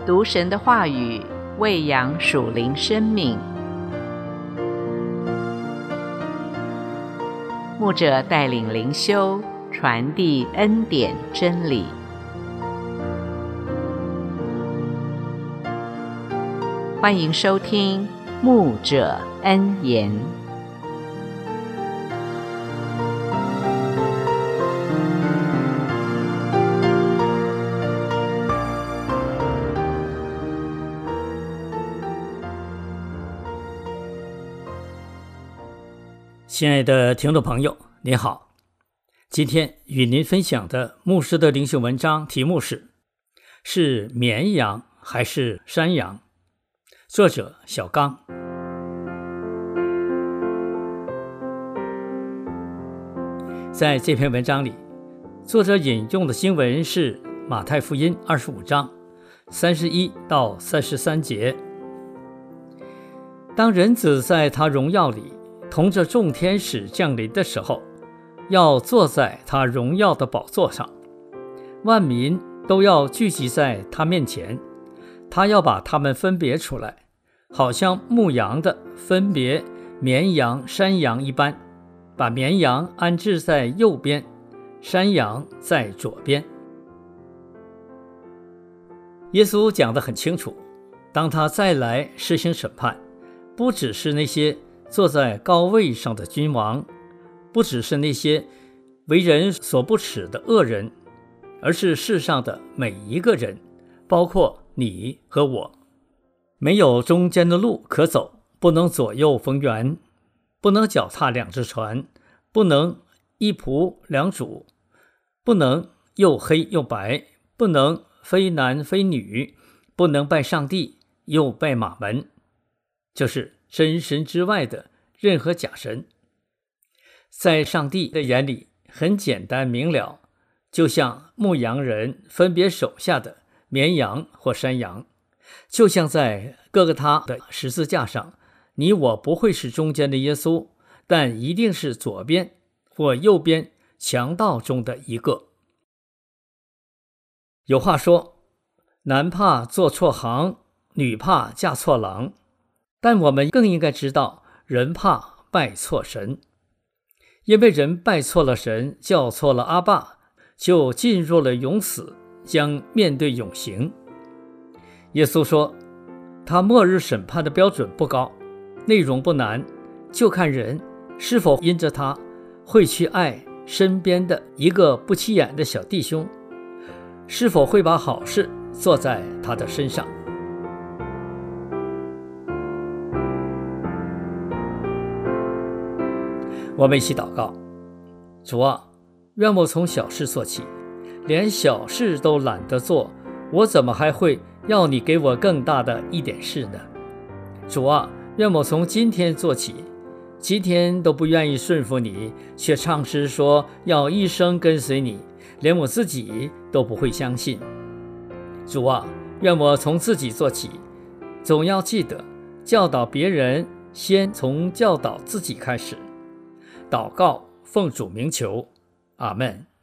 读神的话语，喂养属灵生命。牧者带领灵修，传递恩典真理。欢迎收听牧者恩言。 亲爱的听众朋友，您好。今天与您分享的牧师的灵修文章题目是绵羊还是山羊？作者小刚。在这篇文章里，作者引用的经文是马太福音25章31到33节。当人子在他荣耀里同着众天使降临的时候，要坐在他荣耀的宝座上，万民都要聚集在他面前，他要把他们分别出来，好像牧羊的分别绵羊山羊一般，把绵羊安置在右边，山羊在左边。耶稣讲得很清楚，当他再来施行审判，不只是那些坐在高位上的君王，不只是那些为人所不齿的恶人，而是世上的每一个人，包括你和我。没有中间的路可走，不能左右逢源，不能脚踏两只船，不能一仆两主，不能又黑又白，不能非男非女，不能拜上帝又拜马门，就是真神之外的任何假神。在上帝的眼里很简单明了，就像牧羊人分别手下的绵羊或山羊，就像在各个他的十字架上，你我不会是中间的耶稣，但一定是左边或右边强盗中的一个。有话说，男怕做错行，女怕嫁错郎，但我们更应该知道，人怕拜错神。因为人拜错了神，叫错了阿爸，就进入了永死，将面对永刑。耶稣说，他末日审判的标准不高，内容不难，就看人是否因着他会去爱身边的一个不起眼的小弟兄，是否会把好事做在他的身上。我们一起祷告。主啊，愿我从小事做起，连小事都懒得做，我怎么还会要你给我更大的一点事呢？主啊，愿我从今天做起，今天都不愿意顺服你，却唱诗说要一生跟随你，连我自己都不会相信。主啊，愿我从自己做起，总要记得教导别人，先从教导自己开始。祷告奉主名求，阿们。